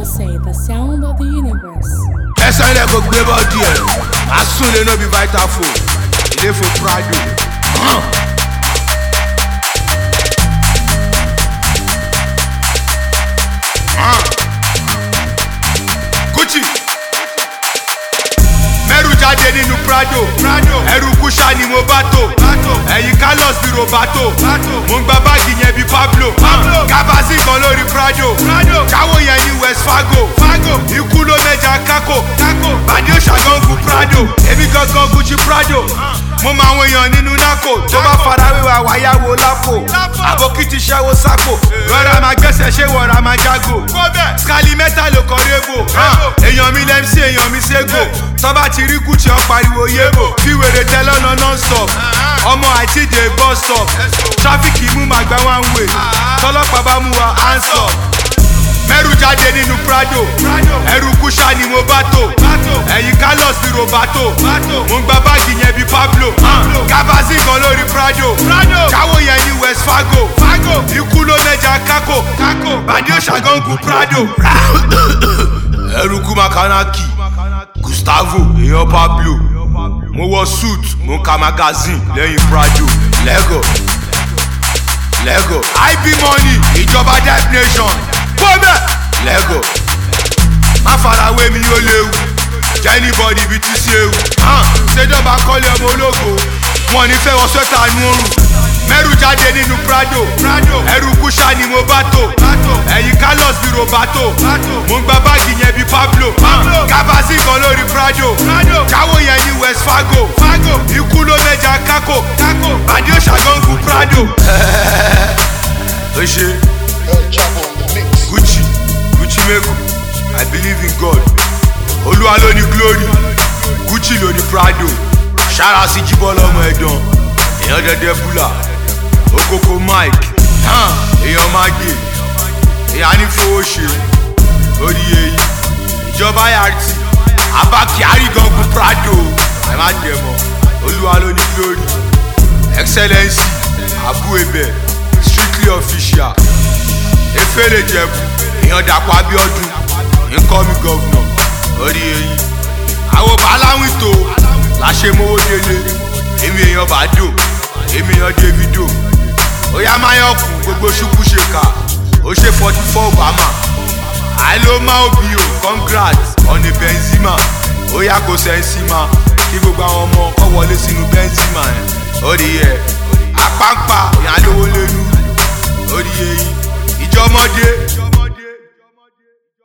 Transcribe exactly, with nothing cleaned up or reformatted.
say the sound of the universe. Ẹsẹ̀ ilẹ̀ kò gbé bọ́ọ̀dì ẹ̀, àsúnlé no be vital phone, ilé fún Prado. Gucci mẹ́rù jáde nínú Prado, ẹrù kúṣà ni mo bá tò, ẹ̀yìn Carlos bí Roberto, mo ń gba báàgì yẹn bí Pablo, kábàásì kan lórí Prado, káwó yẹn ní West Fargo, ikú ló mẹ́ja kákò, bàdí òṣàgọ́ngù Prado, èmi gangan Gucci Prado, mo máa ń èèyàn nínú nákò, tó bá farawéwà wáyàwó lápò, àbókí ti ṣẹ́wó sápò, rọra máa gbẹ́sẹ̀ ṣé wọ̀ra máa jágò, skali mẹ́ta ló kọ́ rébò, èèyàn mi lẹ́m sí èèyàn mi ségò, tọ́ba ti rí Gucci ọ̀ pariwo yébò, fi wèrè tẹ lọ́nà non-stop, ọmọ àìtíde bus stop, tráfíkì mú màá gba one way, tọ́lọ́pàá bá mú wa hands up. Mẹ́rù jáde nínú Prado, ẹrù kúṣà ni mo bá tò, ẹ̀yìn Carlos bí Roberto, mo ń gba báàgì yẹn bí Pablo, kábàásì kan lórí Prado, káwó yẹn ní West Fargo, ikú ló mẹ́ja kákò, bàdí òṣàgọ́ngù Prado. Ẹrùkú Makanaki, Gustavo, èèyàn Pablo, mo wọ suit, mo ń ka magazine lẹ́yìn Prado, Lego, Lego, I B money, ìjọba Death Nation. Bọ́mẹ̀ Lego má farawé mi ó léwu jẹ́ anybody bí ti ṣe ewu ṣèjọba kọ́lé ọmọ ológo wọn ní fẹ́ wọn sọ́tà nu oorun mẹ́rù jáde nínú Prado ẹrù kúṣà ni mo bá tò ẹ̀yìn Carlos bí Roberto mo ń gba báàgì yẹn bí Pablo kábàásì kan lórí Prado káwó yẹn ní West Fargo ikú ló mẹ́ja kákò bàdí òṣàgọ́ngù Prado. Ó ṣe Gucci, Gucci Meko, I believe in God. Olúwa ló ní glory, Gucci ló ní Prado. Ṣára sí Jíbọ́lá ọmọ ẹ̀dán, èèyàn dẹ́dẹ́ búlà, Okoko Mike, èèyàn Magé, èèyàn ní fowó ṣe, orí èyí, ìjọba Yàrtì, Abba Kyari gangun Prado, ẹ má dẹ̀ mọ́, Olúwa ló ní glory, Excellency, Abu Ebe, strictly official. Efele Jẹ̀bú, èèyàn Dàpọ̀ Abíọ́dún, income governor, orí eyín. Àwọn bàláwìn tó láṣẹ mowó délé, èmi èèyàn Bàdó, èmi èèyàn Davido. Ó yá Máyọ̀kùn gbogbo ṣùkú ṣe kà, ó ṣe forty four Obama. Àìló máa bí o, congrats on a Benzema. Ó yá kò sẹ́ńsì ma, kí gbogbo àwọn ọmọ kọ́ wọlé sínú Benzema ẹ̀. Orí ẹ̀, àpáǹpá ìyàlówó lẹ́nu, orí eyín. Ìjọmọdé